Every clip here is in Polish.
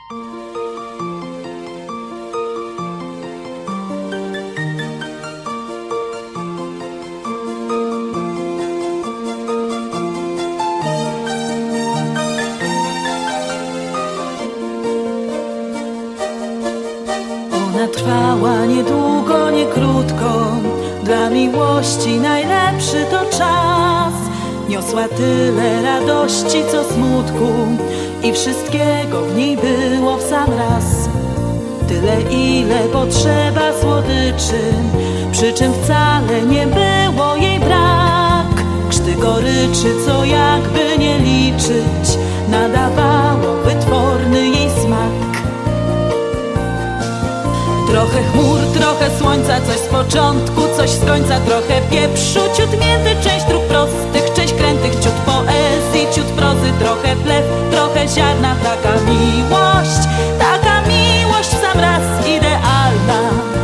Ona trwała niedługo, nie krótko. Dla miłości najlepszy to czas. Niosła tyle radości, co smutku, i wszystkiego w niej było w sam raz. Tyle, ile potrzeba słodyczy, przy czym wcale nie było jej brak. Krzty goryczy, co jakby nie liczyć, nadawało wytworny jej smak. Trochę chmur, trochę słońca, coś z początku, coś z końca, trochę pieprzu, ciut mięty, część dróg prostych, część krętych, ciut poezji, ciut prozy, trochę plew, trochę ziarna. Taka miłość w sam raz idealna.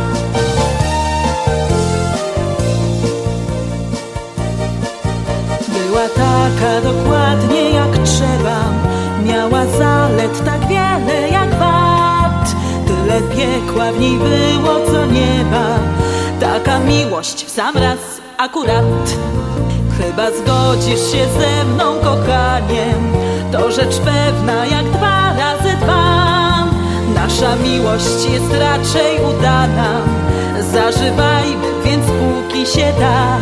Była taka dokładnie jak trzeba, miała zalet tak wiele jak wad. Tyle piekła w niej było co nieba. Taka miłość w sam raz akurat. Chyba zgodzisz się ze mną, kochanie, to rzecz pewna jak 2 razy 2. Nasza miłość jest raczej udana. Zażywajmy więc póki się da.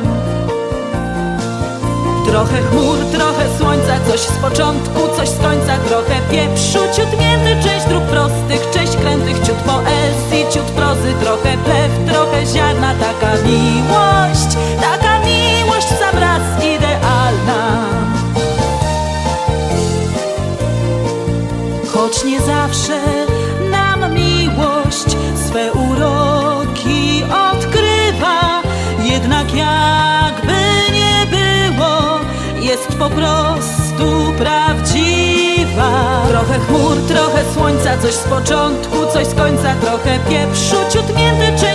Trochę chmur, trochę słońca, coś z początku, coś z końca, trochę pieprzu, ciut mięty, część dróg prostych, część krętych, ciut poezji, ciut prozy, trochę plew, trochę ziarna. Taka miłość w sam raz idealna. Choć nie zawsze nam miłość swe uroki odkrywa, jednak jakby nie było, jest po prostu prawdziwa. Trochę chmur, trochę słońca, coś z początku, coś z końca, trochę pieprzu, ciut mięty,